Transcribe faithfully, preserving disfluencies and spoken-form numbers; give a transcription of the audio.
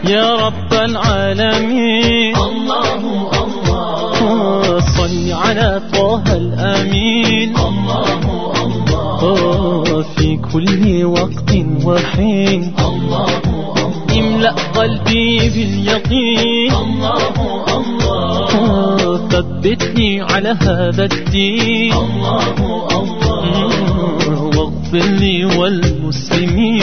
يا رب العالمين. الله الله صل على طه الأمين. الله الله في كل وقت وحين. الله الله املأ قلبي باليقين. الله الله ثبتني على هذا الدين. الله الله واغفر لي والمسلمين.